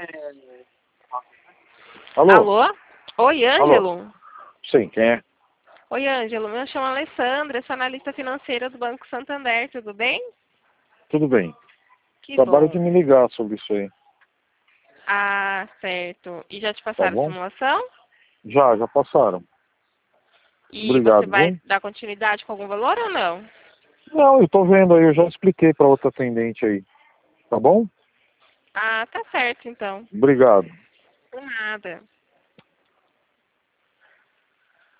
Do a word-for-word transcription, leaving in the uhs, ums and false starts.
Alô? Alô? Oi, Ângelo? Alô? Sim, quem é? Oi, Ângelo. Me chamo Alessandra, sou analista financeira do Banco Santander, tudo bem? Tudo bem. Que Acabaram bom. de me ligar sobre isso aí. Ah, certo. E já te Tá passaram a bom? simulação? Já, já passaram. E você Obrigado, vai viu? dar continuidade com algum valor ou não? Não, eu tô vendo aí, eu já expliquei pra outra atendente aí. Tá bom? Ah, tá certo então. Obrigado. Por nada.